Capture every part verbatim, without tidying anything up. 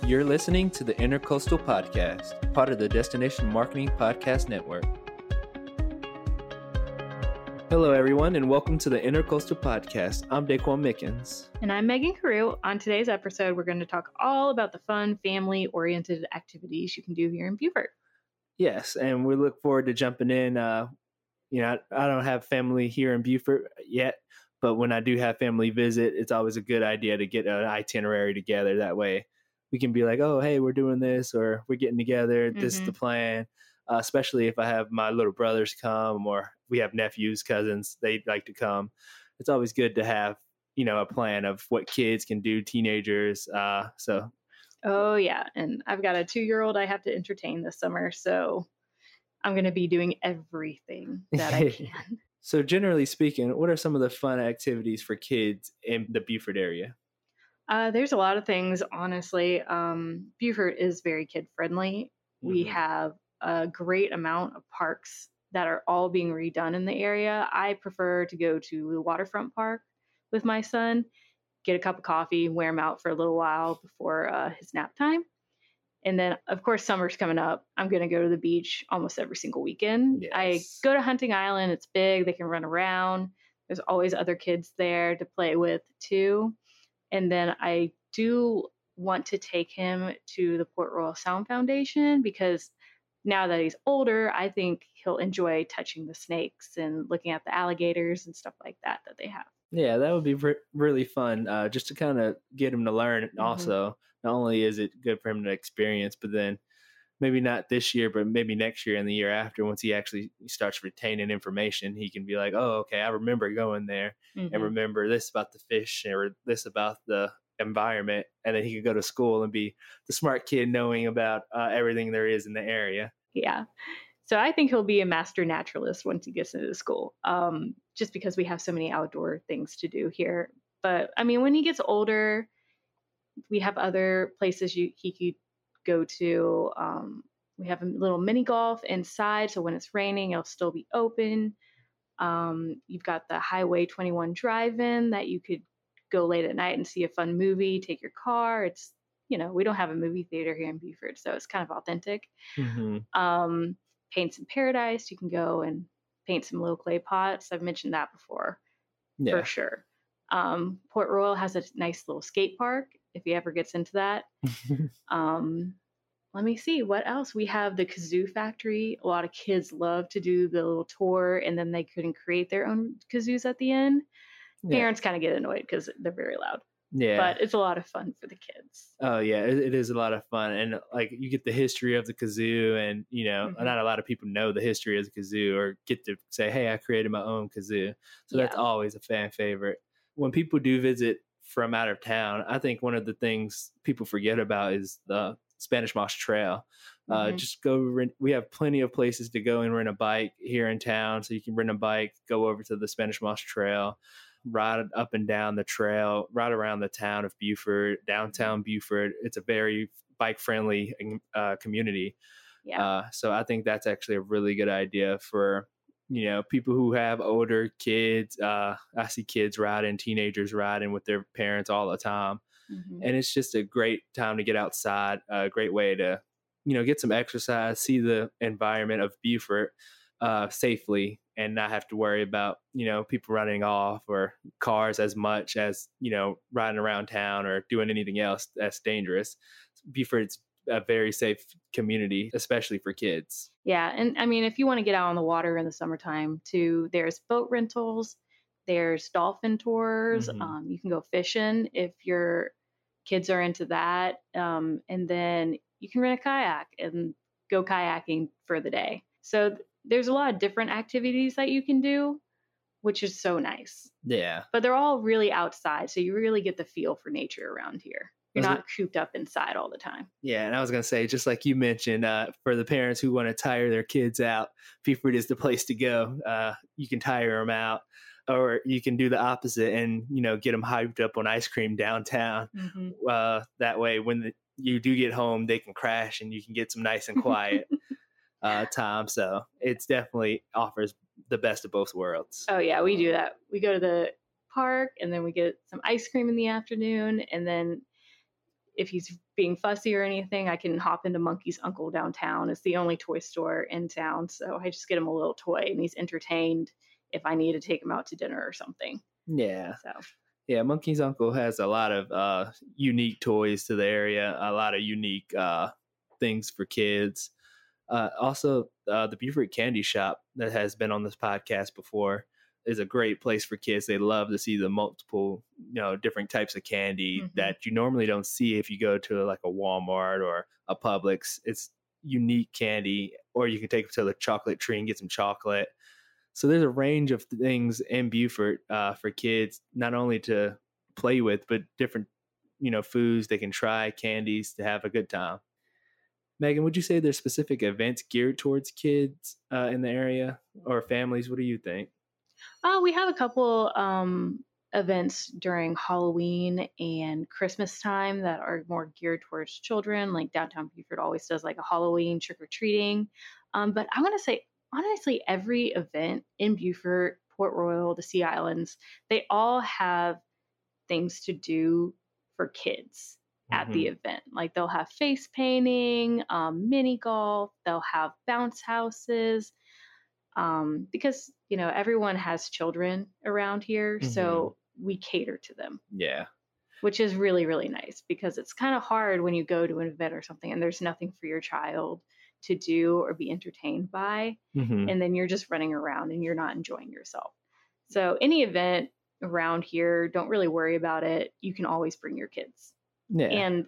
You're listening to the Intercoastal Podcast, part of the Destination Marketing Podcast Network. Hello, everyone, and welcome to the Intercoastal Podcast. I'm Daquan Mickens. And I'm Megan Carew. On today's episode, we're going to talk all about the fun, family-oriented activities you can do here in Beaufort. Yes, and we look forward to jumping in. Uh, you know, I, I don't have family here in Beaufort yet, but when I do have family visit, it's always a good idea to get an itinerary together. That way we can be like, oh, hey, we're doing this, or we're getting together. This mm-hmm. is the plan. Uh, especially if I have my little brothers come, or we have nephews, cousins, they like to come. It's always good to have, you know, a plan of what kids can do, teenagers. Uh, so. Oh, yeah. And I've got a two-year-old I have to entertain this summer, so I'm going to be doing everything that I can. So generally speaking, what are some of the fun activities for kids in the Beaufort area? Uh, there's a lot of things, honestly. Um, Beaufort is very kid-friendly. Mm-hmm. We have a great amount of parks that are all being redone in the area. I prefer to go to the waterfront park with my son, get a cup of coffee, wear him out for a little while before uh, his nap time. And then, of course, summer's coming up. I'm going to go to the beach almost every single weekend. Yes. I go to Hunting Island. It's big. They can run around. There's always other kids there to play with, too. And then I do want to take him to the Port Royal Sound Foundation because now that he's older, I think he'll enjoy touching the snakes and looking at the alligators and stuff like that that they have. Yeah, that would be re- really fun uh, just to kind of get him to learn. Mm-hmm. Also, not only is it good for him to experience, but then maybe not this year, but maybe next year and the year after, once he actually starts retaining information, he can be like, oh, okay, I remember going there mm-hmm. and remember this about the fish or this about the environment. And then he could go to school and be the smart kid knowing about uh, everything there is in the area. Yeah. So I think he'll be a master naturalist once he gets into school, um, just because we have so many outdoor things to do here. But I mean, when he gets older, we have other places you, he could go to. Um, we have a little mini golf inside, so when it's raining, it'll still be open. Um, you've got the Highway twenty-one drive-in that you could go late at night and see a fun movie, take your car. It's, you know, we don't have a movie theater here in Beaufort, so it's kind of authentic. Mm-hmm. Um, Paints in Paradise, you can go and paint some little clay pots. I've mentioned that before, yeah. for sure. Um, Port Royal has a nice little skate park if he ever gets into that. um, let me see what else. We have the kazoo factory. A lot of kids love to do the little tour, and then they couldn't create their own kazoos at the end. Yeah. Parents kind of get annoyed because they're very loud. Yeah. But it's a lot of fun for the kids. Oh, yeah, it, it is a lot of fun. And like you get the history of the kazoo, and, you know, mm-hmm. not a lot of people know the history of the kazoo or get to say, hey, I created my own kazoo. So yeah. That's always a fan favorite. When people do visit from out of town, I think one of the things people forget about is the Spanish Moss Trail. Uh, mm-hmm. Just go rent. We have plenty of places to go and rent a bike here in town. So you can rent a bike, go over to the Spanish Moss Trail, ride up and down the trail, right around the town of Beaufort, downtown Beaufort. It's a very bike-friendly uh, community. Yeah. Uh, so I think that's actually a really good idea for, you know, people who have older kids. Uh, I see kids riding, teenagers riding with their parents all the time. Mm-hmm. And it's just a great time to get outside, a great way to, you know, get some exercise, see the environment of Beaufort uh, safely, and not have to worry about, you know, people running off or cars as much as, you know, riding around town or doing anything else that's dangerous. Beaufort's a very safe community, especially for kids. Yeah. And I mean, if you want to get out on the water in the summertime too, there's boat rentals, there's dolphin tours. Mm-hmm. Um, you can go fishing if your kids are into that. Um, and then you can rent a kayak and go kayaking for the day. So th- there's a lot of different activities that you can do, which is so nice. Yeah. But they're all really outside, so you really get the feel for nature around here. You're not cooped up inside all the time. Yeah, and I was going to say, just like you mentioned, uh, for the parents who want to tire their kids out, Beaufort is the place to go. Uh, you can tire them out, or you can do the opposite and, you know, get them hyped up on ice cream downtown. Mm-hmm. Uh, that way, when the, you do get home, they can crash and you can get some nice and quiet uh, time. So it's definitely offers the best of both worlds. Oh, yeah, we do that. We go to the park and then we get some ice cream in the afternoon, and then if he's being fussy or anything, I can hop into Monkey's Uncle downtown. It's the only toy store in town. So I just get him a little toy and he's entertained if I need to take him out to dinner or something. Yeah. So Yeah, Monkey's Uncle has a lot of uh, unique toys to the area, a lot of unique uh, things for kids. Uh, also, uh, the Buford Candy Shop that has been on this podcast before is a great place for kids. They love to see the multiple, you know, different types of candy mm-hmm. that you normally don't see if you go to like a Walmart or a Publix. It's unique candy, or you can take them to the chocolate tree and get some chocolate. So there's a range of things in Buford uh, for kids, not only to play with, but different, you know, foods they can try, candies to have a good time. Megan, would you say there's specific events geared towards kids uh, in the area or families? What do you think? Uh, we have a couple um, events during Halloween and Christmas time that are more geared towards children. Like downtown Buford always does like a Halloween trick-or-treating. Um, but I want to say, honestly, every event in Buford, Port Royal, the Sea Islands, they all have things to do for kids at mm-hmm. the event. Like they'll have face painting, um, mini golf, they'll have bounce houses. Um, because, you know, everyone has children around here, mm-hmm. so we cater to them. Yeah. Which is really, really nice because it's kind of hard when you go to an event or something and there's nothing for your child to do or be entertained by. Mm-hmm. And then you're just running around and you're not enjoying yourself. So any event around here, don't really worry about it. You can always bring your kids. Yeah. And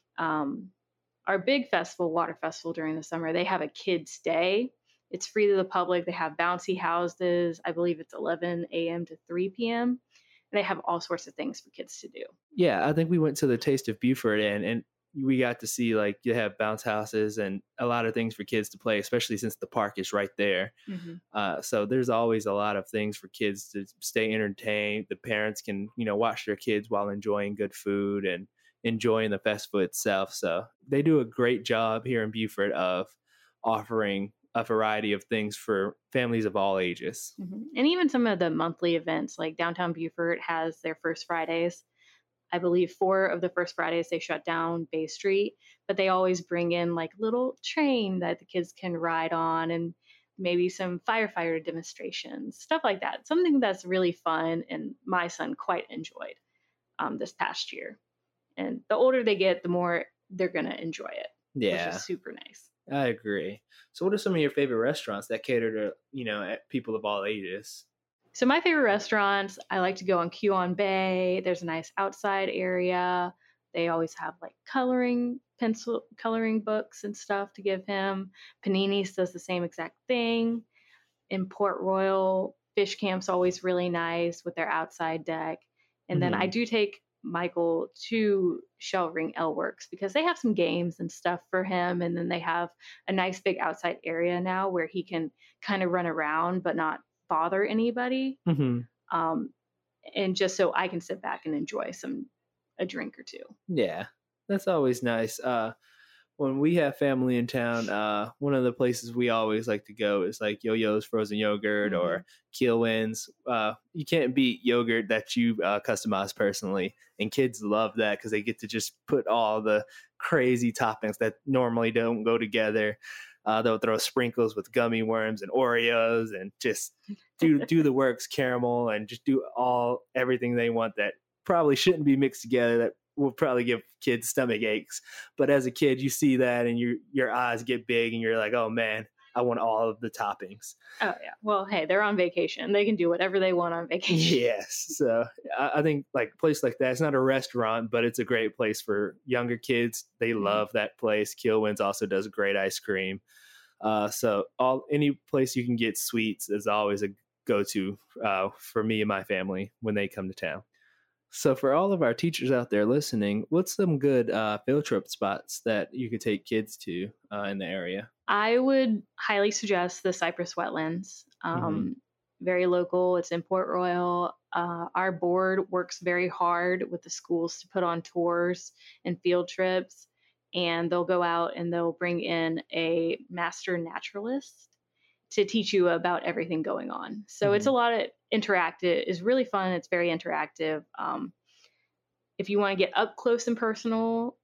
um, our big festival, Water Festival during the summer, they have a kids' day. It's free to the public. They have bouncy houses. I believe it's eleven a.m. to three p.m. And they have all sorts of things for kids to do. Yeah, I think we went to the Taste of Buford and, and we got to see like you have bounce houses and a lot of things for kids to play, especially since the park is right there. Mm-hmm. Uh, so there's always a lot of things for kids to stay entertained. The parents can, you know, watch their kids while enjoying good food and enjoying the festival itself. So they do a great job here in Buford of offering a variety of things for families of all ages. Mm-hmm. And even some of the monthly events, like Downtown Buford has their First Fridays. I believe four of the First Fridays they shut down Bay Street, but they always bring in like little train that the kids can ride on and maybe some firefighter demonstrations, stuff like that. Something that's really fun and my son quite enjoyed um, this past year. And the older they get, the more they're going to enjoy it. Yeah. Which is super nice. I agree. So what are some of your favorite restaurants that cater to, you know, people of all ages? So my favorite restaurants, I like to go on Huon Bay. There's a nice outside area. They always have like coloring pencil, coloring books and stuff to give him. Panini's does the same exact thing. In Port Royal, Fish Camp's always really nice with their outside deck. And mm-hmm. then I do take Michael to Shell-Ring Ale Works because they have some games and stuff for him. And then they have a nice big outside area now where he can kind of run around but not bother anybody. Mm-hmm. Um, and just so I can sit back and enjoy some a drink or two. Yeah, that's always nice. Uh, when we have family in town, uh, one of the places we always like to go is like Yo-Yo's Frozen Yogurt mm-hmm. or Keelwin's. Uh, you can't beat yogurt that you uh, customize personally. And kids love that because they get to just put all the crazy toppings that normally don't go together. Uh, they'll throw sprinkles with gummy worms and Oreos and just do do the works, caramel, and just do all everything they want that probably shouldn't be mixed together. That will probably give kids stomach aches. But as a kid, you see that and your your eyes get big and you're like, oh man, I want all of the toppings. Oh yeah. Well, hey, they're on vacation. They can do whatever they want on vacation. Yes. So I, I think like a place like that, it's not a restaurant, but it's a great place for younger kids. They mm-hmm. love that place. Keelwin's also does great ice cream. Uh, so all any place you can get sweets is always a go-to uh, for me and my family when they come to town. So for all of our teachers out there listening, what's some good uh, field trip spots that you could take kids to uh, in the area? I would highly suggest the Cypress Wetlands. Um, mm-hmm. Very local. It's in Port Royal. Uh, our board works very hard with the schools to put on tours and field trips. And they'll go out and they'll bring in a master naturalist to teach you about everything going on. So mm-hmm. it's a lot of interactive. It's really fun. It's very interactive. Um, if you want to get up close and personal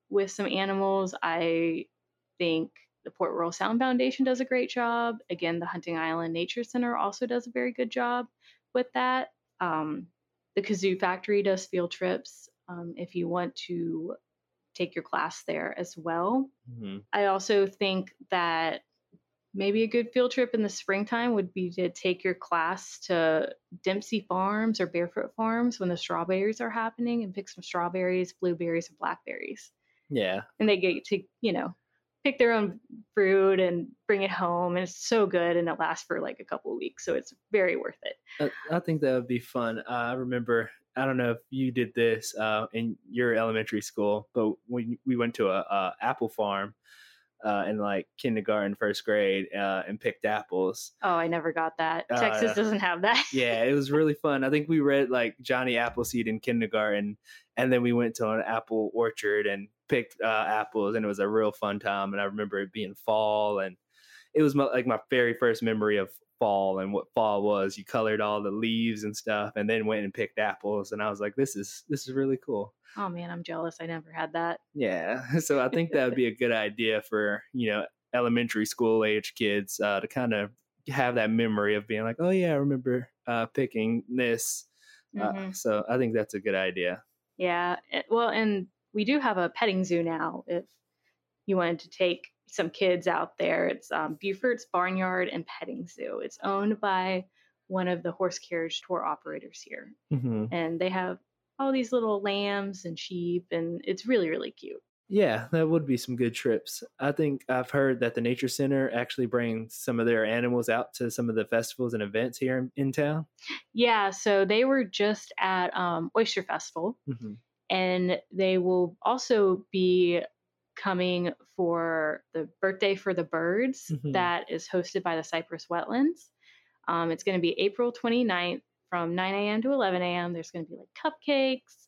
with some animals. I think the Port Royal Sound Foundation does a great job. Again, the Hunting Island Nature Center also does a very good job with that. Um, the Kazoo Factory does field trips um, if you want to take your class there as well. Mm-hmm. I also think that maybe a good field trip in the springtime would be to take your class to Dempsey Farms or Barefoot Farms when the strawberries are happening and pick some strawberries, blueberries, or blackberries. Yeah. And they get to, you know, pick their own fruit and bring it home. And it's so good, and it lasts for like a couple of weeks. So it's very worth it. I, I think that would be fun. Uh, I remember, I don't know if you did this uh, in your elementary school, but when we went to a, a apple farm uh, in like kindergarten, first grade, uh, and picked apples. Oh, I never got that. Uh, Texas doesn't have that. Yeah, it was really fun. I think we read like Johnny Appleseed in kindergarten, and then we went to an apple orchard and picked uh, apples, and it was a real fun time. And I remember it being fall, and it was my, like my very first memory of fall and what fall was. You colored all the leaves and stuff, and then went and picked apples, and I was like, this is this is really cool. Oh man, I'm jealous. I never had that. Yeah, so I think that would be a good idea for, you know, elementary school age kids uh, to kind of have that memory of being like, oh yeah, I remember uh, picking this. Mm-hmm. Uh, so I think that's a good idea. Yeah, it, well, and we do have a petting zoo now. If you wanted to take some kids out there, it's um, Beaufort's Barnyard and Petting Zoo. It's owned by one of the horse carriage tour operators here, mm-hmm. and they have all these little lambs and sheep, and it's really, really cute. Yeah, that would be some good trips. I think I've heard that the Nature Center actually brings some of their animals out to some of the festivals and events here in, in town. Yeah, so they were just at um, Oyster Festival, mm-hmm. and they will also be coming for the Birthday for the Birds mm-hmm. that is hosted by the Cypress Wetlands. Um, it's going to be April twenty-ninth from nine a.m. to eleven a.m. There's going to be like cupcakes,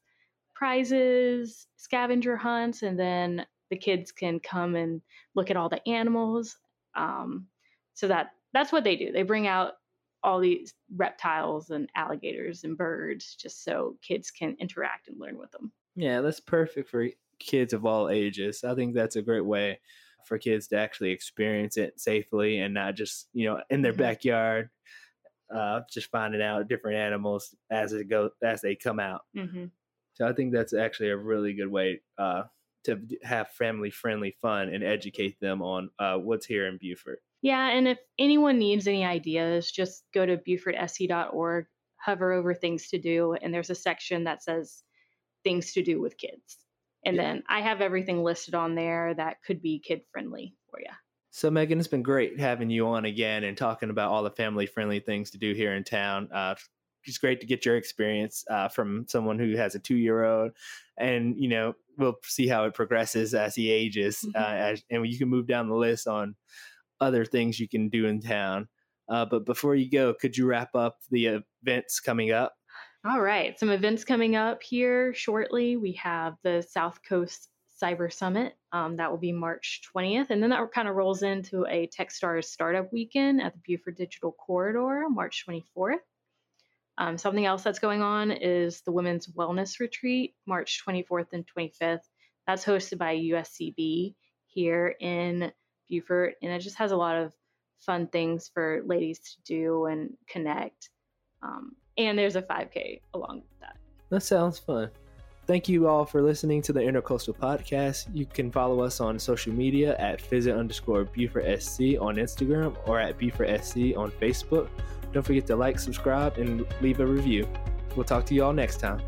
prizes, scavenger hunts, and then the kids can come and look at all the animals. Um, so that that's what they do. They bring out all these reptiles and alligators and birds just so kids can interact and learn with them. Yeah, that's perfect for kids of all ages. I think that's a great way for kids to actually experience it safely and not just, you know, in their mm-hmm. backyard, uh, just finding out different animals as it go as they come out. Mm-hmm. So I think that's actually a really good way uh, to have family-friendly fun and educate them on uh, what's here in Beaufort. Yeah, and if anyone needs any ideas, just go to beaufort s c dot org, hover over things to do, and there's a section that says things to do with kids. And yeah. then I have everything listed on there that could be kid-friendly for you. So, Megan, it's been great having you on again and talking about all the family-friendly things to do here in town. Uh, it's great to get your experience uh, from someone who has a two-year-old. And, you know, we'll see how it progresses as he ages. Mm-hmm. Uh, as, and you can move down the list on other things you can do in town. Uh, but before you go, could you wrap up the events coming up? All right. Some events coming up here shortly. We have the South Coast Cyber Summit. Um, that will be March twentieth. And then that kind of rolls into a Techstars Startup Weekend at the Beaufort Digital Corridor, March twenty-fourth. Um, something else that's going on is the Women's Wellness Retreat, March twenty-fourth and twenty-fifth. That's hosted by U S C B here in Beaufort. And it just has a lot of fun things for ladies to do and connect. Um, and there's a five K along with that. That sounds fun. Thank you all for listening to the Intercoastal Podcast. You can follow us on social media at visit underscore Beaufort SC on Instagram or at Beaufort SC on Facebook. Don't forget to like, subscribe, and leave a review. We'll talk to you all next time.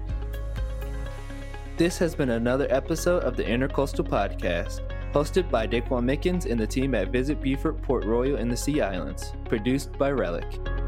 This has been another episode of the Intercoastal Podcast, hosted by Daquan Mickens and the team at Visit Beaufort Port Royal in the Sea Islands, produced by Relic.